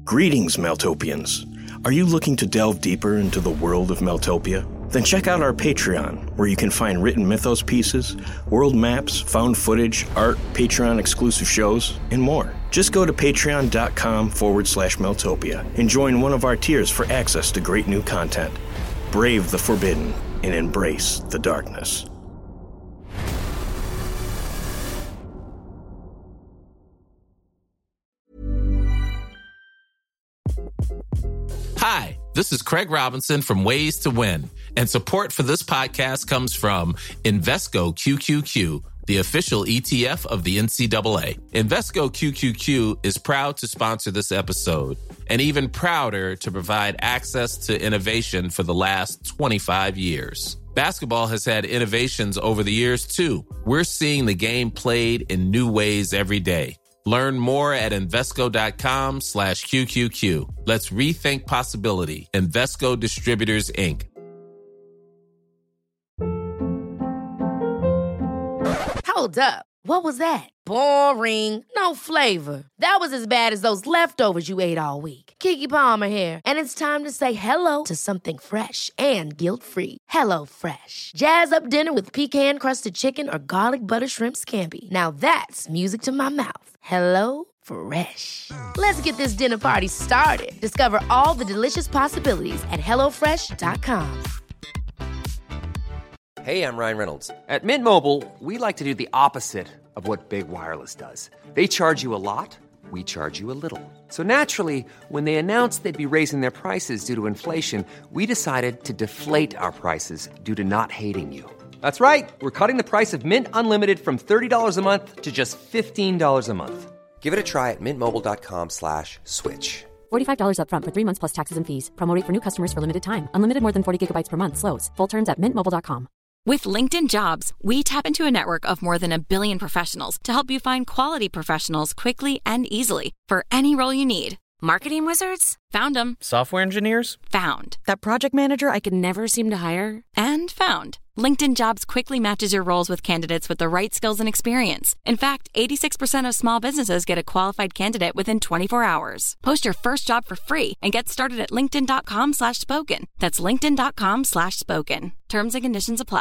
Greetings, Meltopians. Are you looking to delve deeper into the world of Meltopia? Then check out our Patreon, where you can find written mythos pieces, world maps, found footage, art, Patreon-exclusive shows, and more. Just go to patreon.com/Meltopia and join one of our tiers for access to great new content. Brave the forbidden and embrace the darkness. Hi, this is Craig Robinson from Ways to Win, and support for this podcast comes from Invesco QQQ, the official ETF of the NCAA. Invesco QQQ is proud to sponsor this episode, and even prouder to provide access to innovation for the last 25 years. Basketball has had innovations over the years, too. We're seeing the game played in new ways every day. Learn more at Invesco.com/QQQ. Let's rethink possibility. Invesco Distributors, Inc. Hold up. What was that? Boring. No flavor. That was as bad as those leftovers you ate all week. Keke Palmer here. And it's time to say hello to something fresh and guilt-free. Hello Fresh. Jazz up dinner with pecan-crusted chicken or garlic butter shrimp scampi. Now that's music to my mouth. Hello Fresh. Let's get this dinner party started. Discover all the delicious possibilities at HelloFresh.com. Hey, I'm Ryan Reynolds. At Mint Mobile, we like to do the opposite of what Big Wireless does. They charge you a lot, we charge you a little. So naturally, when they announced they'd be raising their prices due to inflation, we decided to deflate our prices due to not hating you. That's right. We're cutting the price of Mint Unlimited from $30 a month to just $15 a month. Give it a try at mintmobile.com/switch. $45 up front for 3 months plus taxes and fees. Promo rate for new customers for limited time. Unlimited more than 40 gigabytes per month. Slows full terms at mintmobile.com. With LinkedIn Jobs, we tap into a network of more than 1 billion professionals to help you find quality professionals quickly and easily for any role you need. Marketing wizards? Found them. Software engineers? Found. That project manager I could never seem to hire? And found. LinkedIn Jobs quickly matches your roles with candidates with the right skills and experience. In fact, 86% of small businesses get a qualified candidate within 24 hours. Post your first job for free and get started at linkedin.com/spoken. That's linkedin.com/spoken. Terms and conditions apply.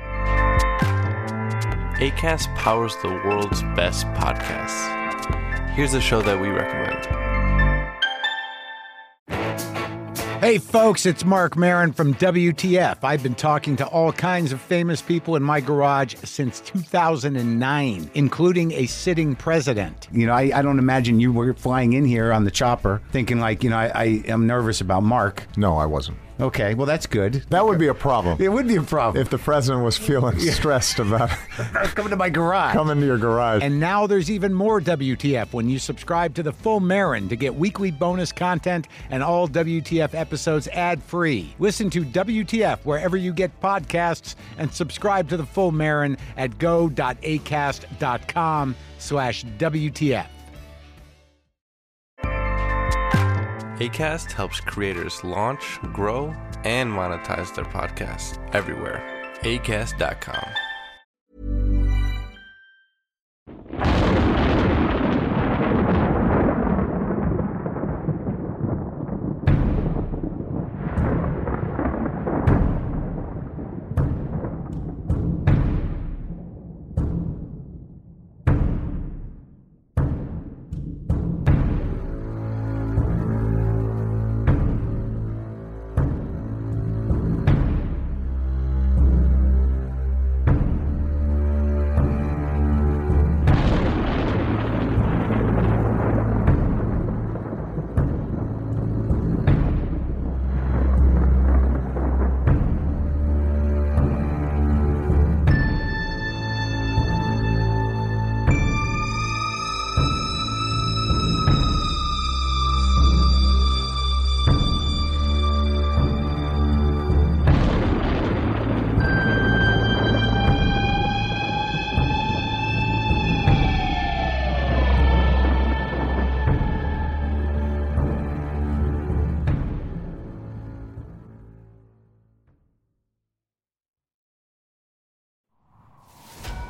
Acast powers the world's best podcasts. Here's a show that we recommend. Hey folks, it's Mark Maron from WTF. I've been talking to all kinds of famous people in my garage since 2009, including a sitting president. You know, I don't imagine you were flying in here on the chopper thinking like, I am nervous about Mark. No, I wasn't. Okay, well, that's good. That would be a problem. It would be a problem. If the president was feeling stressed about coming to my garage. Coming to your garage. And now there's even more WTF when you subscribe to the Full Marin to get weekly bonus content and all WTF episodes ad-free. Listen to WTF wherever you get podcasts and subscribe to the Full Marin at go.acast.com/WTF. Acast helps creators launch, grow, and monetize their podcasts everywhere. Acast.com.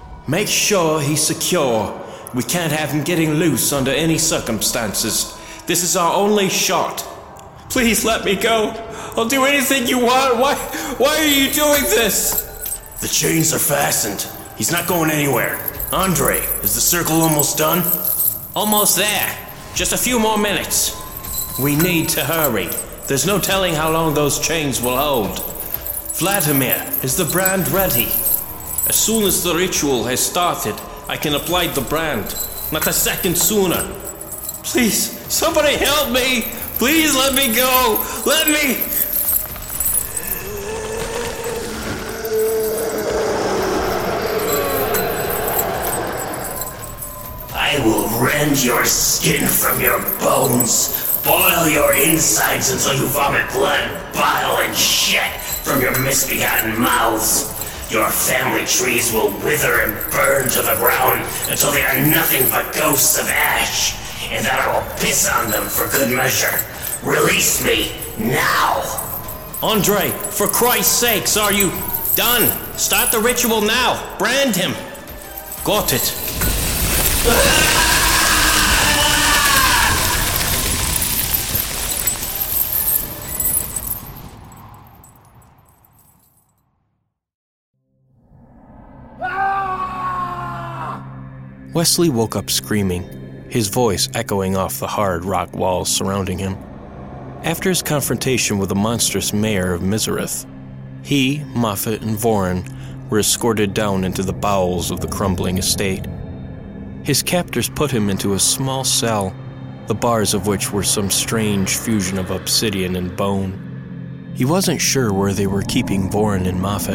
Make sure he's secure. We can't have him getting loose under any circumstances. This is our only shot. Please let me go. I'll do anything you want. Why are you doing this? The chains are fastened. He's not going anywhere. Andre, is the circle almost done? Almost there. Just a few more minutes. We need to hurry. There's no telling how long those chains will hold. Vladimir, is the brand ready? As soon as the ritual has started, I can apply the brand. Not a second sooner. Please, somebody help me! Please let me go! Let me... I will rend your skin from your bones, boil your insides until you vomit blood, bile, and shit from your misbegotten mouths. Your family trees will wither and burn to the ground until they are nothing but ghosts of ash, and then I will piss on them for good measure. Release me now! Andre, for Christ's sakes, are you done? Start the ritual now. Brand him. Got it. Wesley woke up screaming, his voice echoing off the hard rock walls surrounding him. After his confrontation with the monstrous mayor of Mizareth, he, Moffat, and Voren were escorted down into the bowels of the crumbling estate. His captors put him into a small cell, the bars of which were some strange fusion of obsidian and bone. He wasn't sure where they were keeping Voren and Moffat.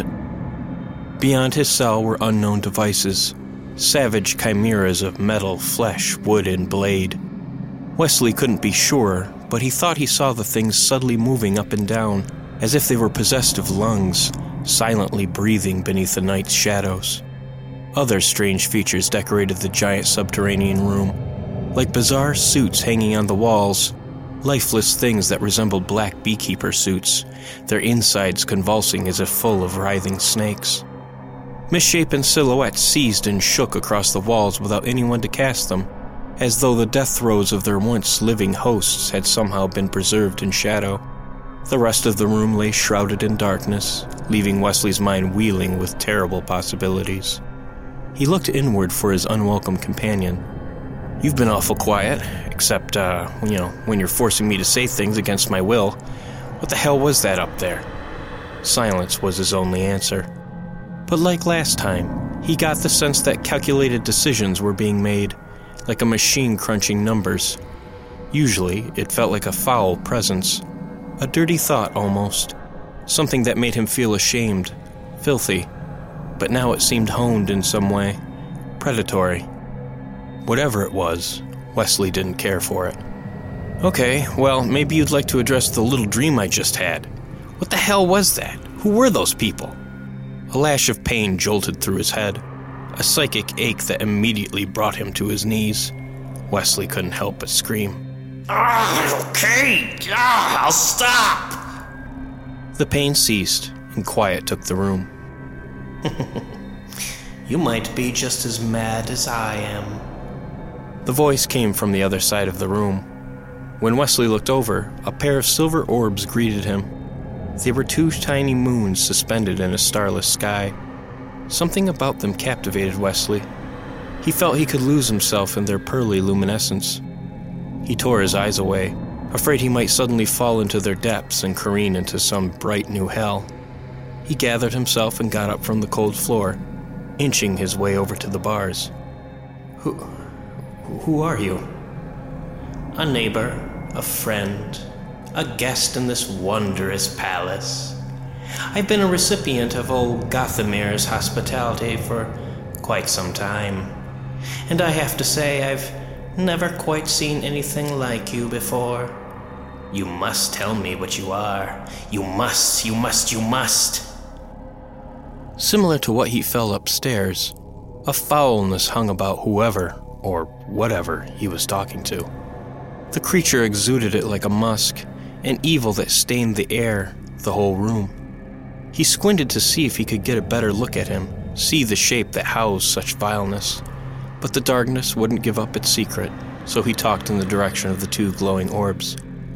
Beyond his cell were unknown devices, savage chimeras of metal, flesh, wood, and blade. Wesley couldn't be sure, but he thought he saw the things subtly moving up and down, as if they were possessed of lungs, silently breathing beneath the night's shadows. Other strange features decorated the giant subterranean room, like bizarre suits hanging on the walls, lifeless things that resembled black beekeeper suits, their insides convulsing as if full of writhing snakes. Misshapen silhouettes seized and shook across the walls without anyone to cast them, as though the death throes of their once living hosts had somehow been preserved in shadow. The rest of the room lay shrouded in darkness, leaving Wesley's mind wheeling with terrible possibilities. He looked inward for his unwelcome companion. You've been awful quiet, except, when you're forcing me to say things against my will. What the hell was that up there? Silence was his only answer. But like last time, he got the sense that calculated decisions were being made, like a machine crunching numbers. Usually, it felt like a foul presence, a dirty thought almost, something that made him feel ashamed, filthy. But now it seemed honed in some way, predatory. Whatever it was, Wesley didn't care for it. Okay, well, maybe you'd like to address the little dream I just had. What the hell was that? Who were those people? A lash of pain jolted through his head, a psychic ache that immediately brought him to his knees. Wesley couldn't help but scream. Okay, I'll stop! The pain ceased, and quiet took the room. You might be just as mad as I am. The voice came from the other side of the room. When Wesley looked over, a pair of silver orbs greeted him. They were two tiny moons suspended in a starless sky. Something about them captivated Wesley. He felt he could lose himself in their pearly luminescence. He tore his eyes away, afraid he might suddenly fall into their depths and careen into some bright new hell. He gathered himself and got up from the cold floor, inching his way over to the bars. Who are you? A neighbor, a friend, a guest in this wondrous palace. I've been a recipient of old Gothamir's hospitality for quite some time, and I have to say I've never quite seen anything like you before. You must tell me what you are. You must. Similar to what he felt upstairs, a foulness hung about whoever, or whatever, he was talking to. The creature exuded it like a musk, an evil that stained the air, the whole room. He squinted to see if he could get a better look at him, see the shape that housed such vileness. But the darkness wouldn't give up its secret, so he talked in the direction of the two glowing orbs.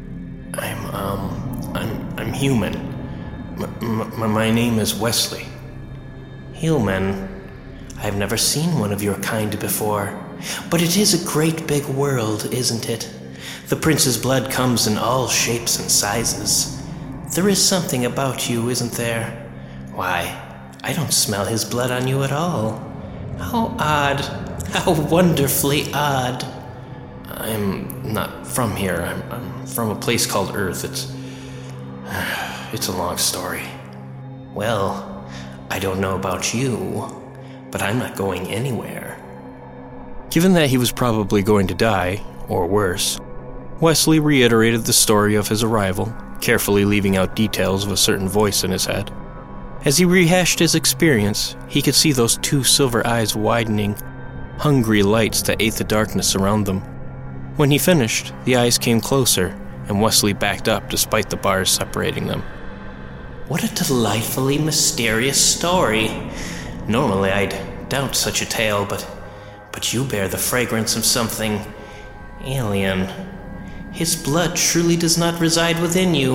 I'm human. My name is Wesley. Human? I've never seen one of your kind before. But it is a great big world, isn't it? The prince's blood comes in all shapes and sizes. There is something about you, isn't there? Why, I don't smell his blood on you at all. How odd. How wonderfully odd. I'm not from here. I'm from a place called Earth. It's a long story. Well, I don't know about you, but I'm not going anywhere. Given that he was probably going to die, or worse, Wesley reiterated the story of his arrival, carefully leaving out details of a certain voice in his head. As he rehashed his experience, he could see those two silver eyes widening, hungry lights that ate the darkness around them. When he finished, the eyes came closer, and Wesley backed up despite the bars separating them. What a delightfully mysterious story. Normally I'd doubt such a tale, but you bear the fragrance of something alien. His blood truly does not reside within you.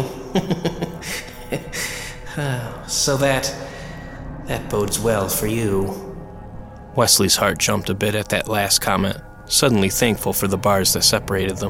So that bodes well for you. Wesley's heart jumped a bit at that last comment, suddenly thankful for the bars that separated them.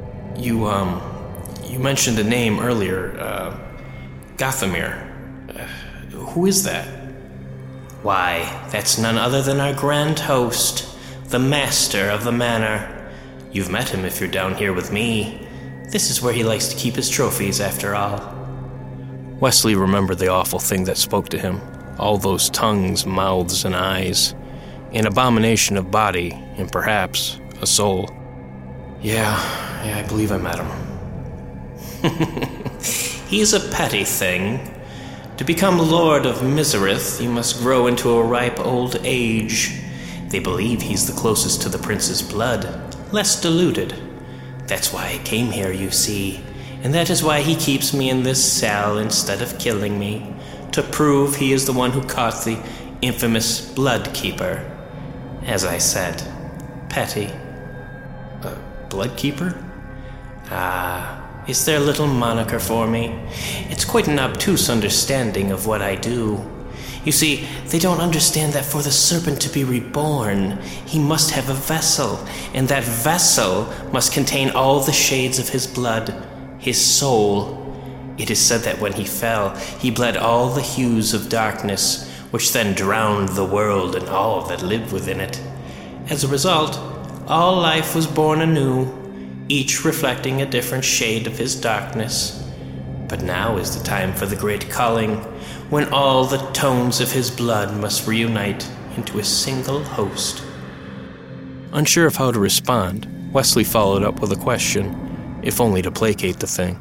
You mentioned a name earlier, Gothamir. Who is that? Why, that's none other than our grand host, the master of the manor. You've met him if you're down here with me. This is where he likes to keep his trophies, after all. Wesley remembered the awful thing that spoke to him, all those tongues, mouths, and eyes, an abomination of body, and perhaps a soul. Yeah, I believe I met him. He's a petty thing. To become Lord of Misereth, you must grow into a ripe old age. They believe he's the closest to the prince's blood, less diluted. That's why I came here, you see, and that is why he keeps me in this cell instead of killing me, to prove he is the one who caught the infamous Blood Keeper. As I said, petty. Blood Keeper? Is their little moniker for me. It's quite an obtuse understanding of what I do. You see, they don't understand that for the serpent to be reborn, he must have a vessel, and that vessel must contain all the shades of his blood, his soul. It is said that when he fell, he bled all the hues of darkness, which then drowned the world and all that lived within it. As a result, all life was born anew, each reflecting a different shade of his darkness. But now is the time for the great culling, when all the tones of his blood must reunite into a single host. Unsure of how to respond, Wesley followed up with a question, if only to placate the thing.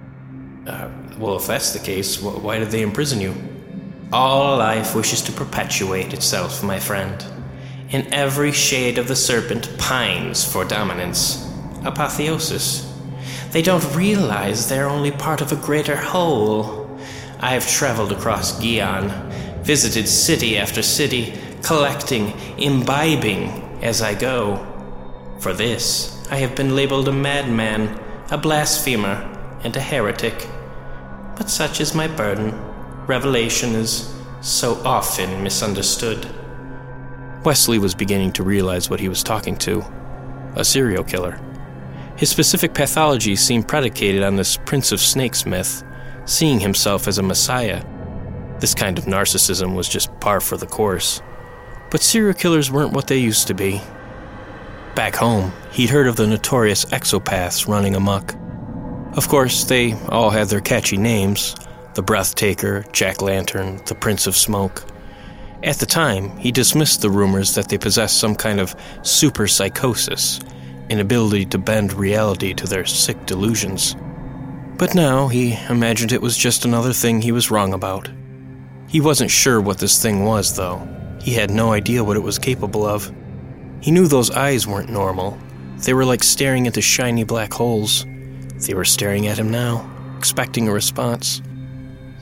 Well, if that's the case, why did they imprison you? All life wishes to perpetuate itself, my friend, and every shade of the serpent pines for dominance. Apotheosis. They don't realize they're only part of a greater whole. I have traveled across Ghion, visited city after city, collecting, imbibing as I go. For this, I have been labeled a madman, a blasphemer, and a heretic. But such is my burden. Revelation is so often misunderstood. Wesley was beginning to realize what he was talking to. A serial killer. His specific pathology seemed predicated on this Prince of Snakes myth, seeing himself as a messiah. This kind of narcissism was just par for the course. But serial killers weren't what they used to be. Back home, he'd heard of the notorious exopaths running amok. Of course, they all had their catchy names: the Breathtaker, Jack-Lantern, the Prince of Smoke. At the time, he dismissed the rumors that they possessed some kind of super psychosis, an ability to bend reality to their sick delusions. But now he imagined it was just another thing he was wrong about. He wasn't sure what this thing was, though. He had no idea what it was capable of. He knew those eyes weren't normal. They were like staring into shiny black holes. They were staring at him now, expecting a response.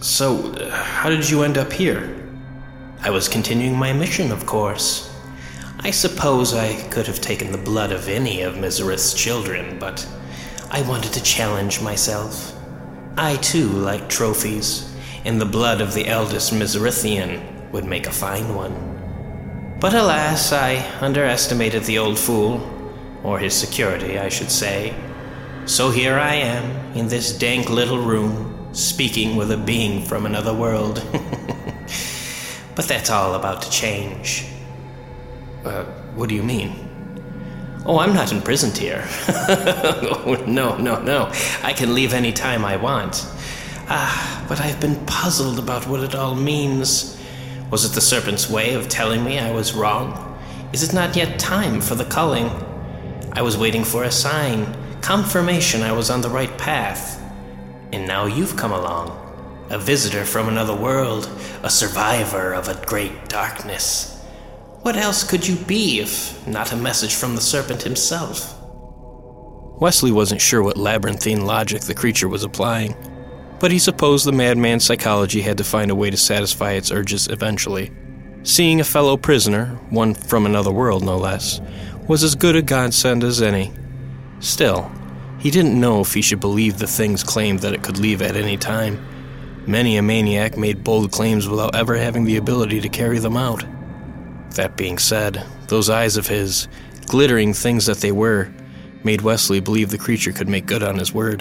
So, how did you end up here? I was continuing my mission, of course. I suppose I could have taken the blood of any of Mizareth's children, but I wanted to challenge myself. I, too, like trophies, and the blood of the eldest Mizarethian would make a fine one. But alas, I underestimated the old fool, or his security, I should say. So here I am, in this dank little room, speaking with a being from another world. But that's all about to change. What do you mean? Oh, I'm not imprisoned here. Oh, no. I can leave any time I want. But I've been puzzled about what it all means. Was it the serpent's way of telling me I was wrong? Is it not yet time for the culling? I was waiting for a sign, confirmation I was on the right path. And now you've come along. A visitor from another world, a survivor of a great darkness. What else could you be if not a message from the serpent himself? Wesley wasn't sure what labyrinthine logic the creature was applying, but he supposed the madman's psychology had to find a way to satisfy its urges eventually. Seeing a fellow prisoner, one from another world no less, was as good a godsend as any. Still, he didn't know if he should believe the thing's claim that it could leave at any time. Many a maniac made bold claims without ever having the ability to carry them out. That being said, those eyes of his, glittering things that they were, made Wesley believe the creature could make good on his word.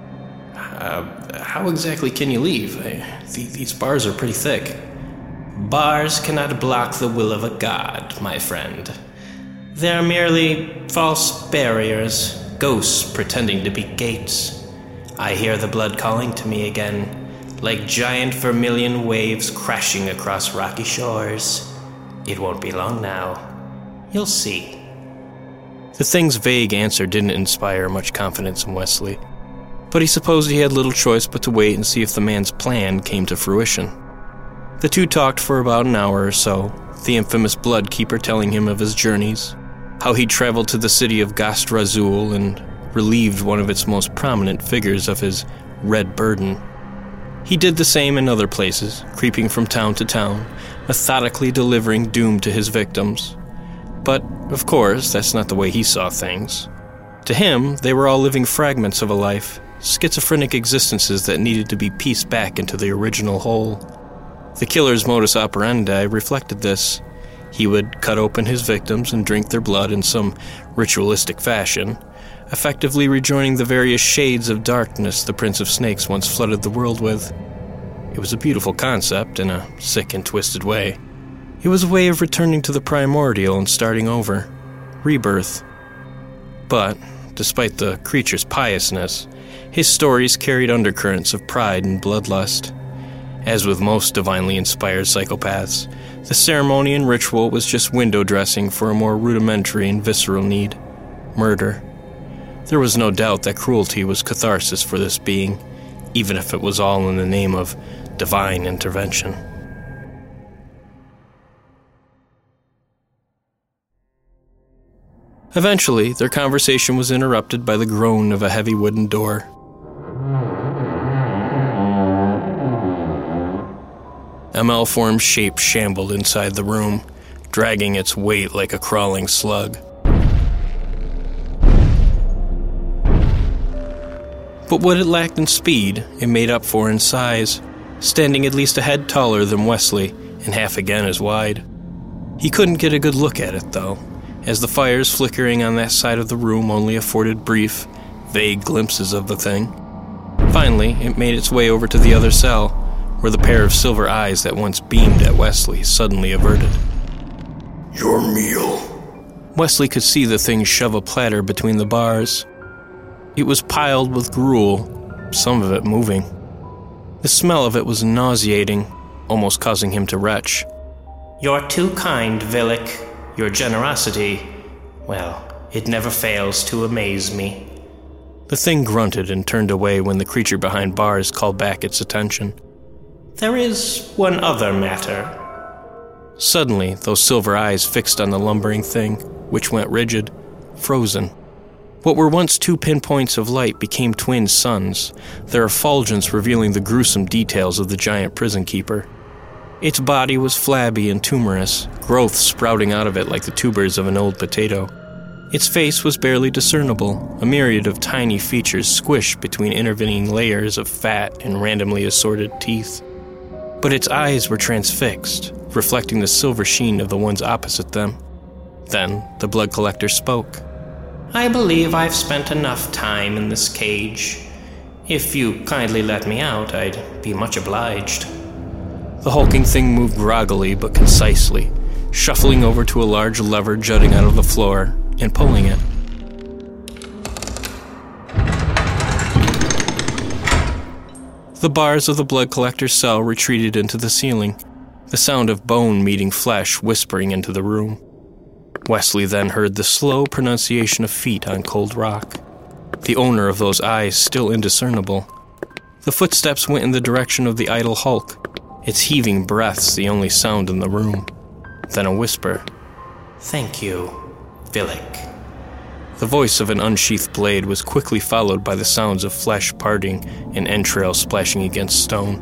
How exactly can you leave? These bars are pretty thick. Bars cannot block the will of a god, my friend. They're merely false barriers, ghosts pretending to be gates. I hear the blood calling to me again, like giant vermilion waves crashing across rocky shores. It won't be long now. You'll see. The thing's vague answer didn't inspire much confidence in Wesley, but he supposed he had little choice but to wait and see if the man's plan came to fruition. The two talked for about an hour or so, the infamous blood keeper telling him of his journeys, how he traveled to the city of Gastrazul and relieved one of its most prominent figures of his red burden. He did the same in other places, creeping from town to town, methodically delivering doom to his victims. But, of course, that's not the way he saw things. To him, they were all living fragments of a life, schizophrenic existences that needed to be pieced back into the original whole. The killer's modus operandi reflected this. He would cut open his victims and drink their blood in some ritualistic fashion, effectively rejoining the various shades of darkness the Prince of Snakes once flooded the world with. It was a beautiful concept in a sick and twisted way. It was a way of returning to the primordial and starting over. Rebirth. But, despite the creature's piousness, his stories carried undercurrents of pride and bloodlust. As with most divinely inspired psychopaths, the ceremony and ritual was just window dressing for a more rudimentary and visceral need: murder. There was no doubt that cruelty was catharsis for this being, even if it was all in the name of divine intervention. Eventually, their conversation was interrupted by the groan of a heavy wooden door. A malformed shape shambled inside the room, dragging its weight like a crawling slug. But what it lacked in speed, it made up for in size, standing at least a head taller than Wesley and half again as wide. He couldn't get a good look at it, though, as the fires flickering on that side of the room only afforded brief, vague glimpses of the thing. Finally, it made its way over to the other cell, where the pair of silver eyes that once beamed at Wesley suddenly averted. Your meal. Wesley could see the thing shove a platter between the bars. It was piled with gruel, some of it moving. The smell of it was nauseating, almost causing him to retch. You're too kind, Villic. Your generosity, well, it never fails to amaze me. The thing grunted and turned away when the creature behind bars called back its attention. There is one other matter. Suddenly, those silver eyes fixed on the lumbering thing, which went rigid, frozen. What were once two pinpoints of light became twin suns, their effulgence revealing the gruesome details of the giant prison keeper. Its body was flabby and tumorous, growth sprouting out of it like the tubers of an old potato. Its face was barely discernible, a myriad of tiny features squished between intervening layers of fat and randomly assorted teeth. But its eyes were transfixed, reflecting the silver sheen of the ones opposite them. Then the blood collector spoke. I believe I've spent enough time in this cage. If you kindly let me out, I'd be much obliged. The hulking thing moved groggily but concisely, shuffling over to a large lever jutting out of the floor and pulling it. The bars of the blood collector's cell retreated into the ceiling, the sound of bone meeting flesh whispering into the room. Wesley then heard the slow pronunciation of feet on cold rock, the owner of those eyes still indiscernible. The footsteps went in the direction of the idle hulk, its heaving breaths the only sound in the room. Then a whisper. Thank you, Villic. The voice of an unsheathed blade was quickly followed by the sounds of flesh parting and entrails splashing against stone.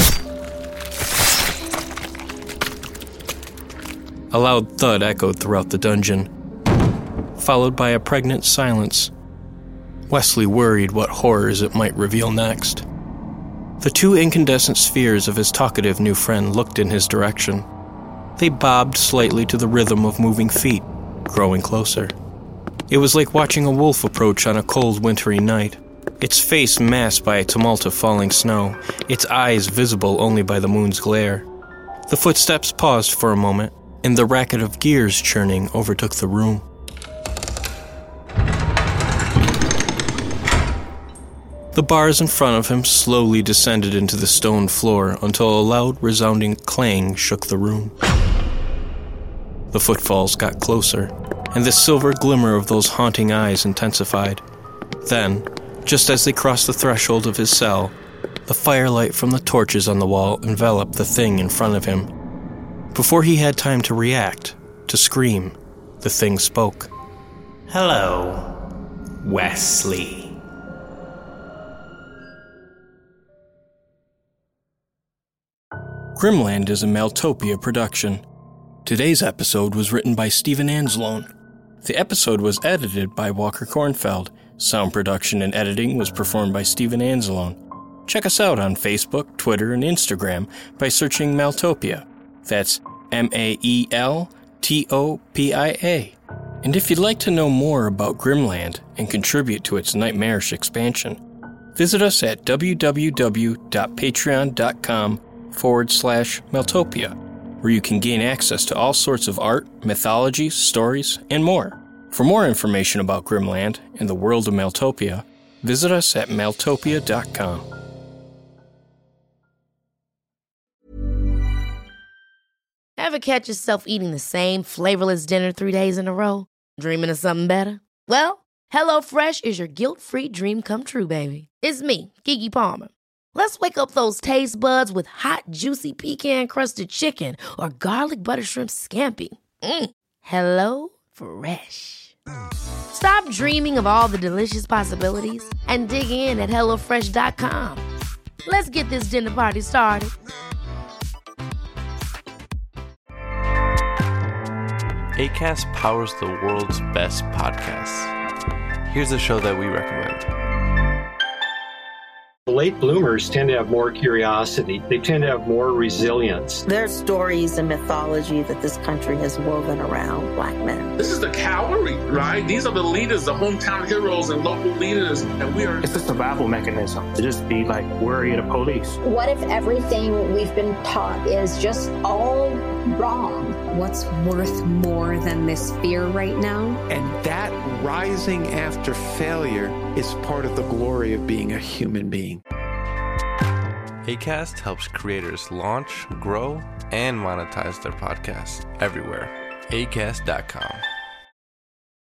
A loud thud echoed throughout the dungeon, followed by a pregnant silence. Wesley worried what horrors it might reveal next. The two incandescent spheres of his talkative new friend looked in his direction. They bobbed slightly to the rhythm of moving feet, growing closer. It was like watching a wolf approach on a cold, wintry night, its face masked by a tumult of falling snow, its eyes visible only by the moon's glare. The footsteps paused for a moment, and the racket of gears churning overtook the room. The bars in front of him slowly descended into the stone floor until a loud, resounding clang shook the room. The footfalls got closer, and the silver glimmer of those haunting eyes intensified. Then, just as they crossed the threshold of his cell, the firelight from the torches on the wall enveloped the thing in front of him. Before he had time to react, to scream, the thing spoke. Hello, Wesley. Grimland is a Maeltopia production. Today's episode was written by Steven Anzalone. The episode was edited by Walker Kornfeld. Sound production and editing was performed by Steven Anzalone. Check us out on Facebook, Twitter, and Instagram by searching Maeltopia. That's Maeltopia. And if you'd like to know more about Grimland and contribute to its nightmarish expansion, visit us at www.patreon.com/Maeltopia, where you can gain access to all sorts of art, mythology, stories, and more. For more information about Grimland and the world of Maeltopia, visit us at maeltopia.com. Ever catch yourself eating the same flavorless dinner 3 days in a row? Dreaming of something better? Well, HelloFresh is your guilt-free dream come true, baby. It's me, Keke Palmer. Let's wake up those taste buds with hot, juicy pecan-crusted chicken or garlic butter shrimp scampi. Hello Fresh. Stop dreaming of all the delicious possibilities and dig in at HelloFresh.com. Let's get this dinner party started. Acast powers the world's best podcasts. Here's a show that we recommend. Late bloomers tend to have more curiosity. They tend to have more resilience. There's stories and mythology that this country has woven around Black men. This is the cavalry, right? These are the leaders, the hometown heroes and local leaders. And we are... It's a survival mechanism to just be like worry of the police. What if everything we've been taught is just all wrong? What's worth more than this fear right now? And that rising after failure is part of the glory of being a human being. Acast helps creators launch, grow, and monetize their podcasts everywhere. Acast.com.